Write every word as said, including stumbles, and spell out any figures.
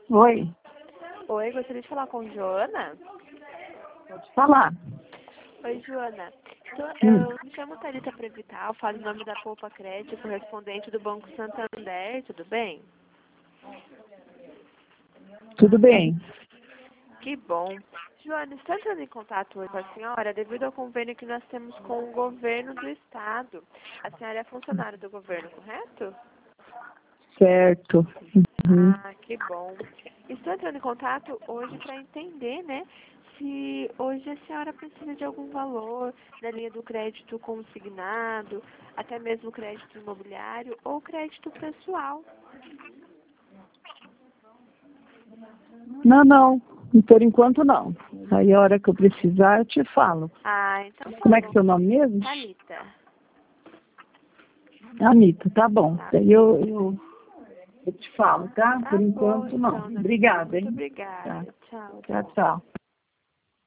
Oi, Oi, gostaria de falar com Joana? pode falar. Oi, Joana. Tô- Hum, Eu me chamo Thalita Prevital, falo em nome da Poupa Crédito, correspondente do Banco Santander, tudo bem? tudo bem. Que bom. Joana, estou entrando em contato hoje com a senhora devido ao convênio que nós temos com o governo do estado. A senhora é funcionária do governo, correto? Certo. Uhum. Ah, que bom. Estou entrando em contato hoje para entender, né, se hoje a senhora precisa de algum valor da linha do crédito consignado, até mesmo crédito imobiliário ou crédito pessoal. Não, não. Por enquanto não. Aí a hora que eu precisar eu te falo. Ah, então tá Como é que é bom. seu nome mesmo? Thalita. Anitta, tá bom. Tá. Daí eu, eu, eu te falo, tá? Tá Por bom, enquanto não. então, Thalita. Obrigada, Muito hein? Tá. obrigada. Tchau. Tchau, tchau.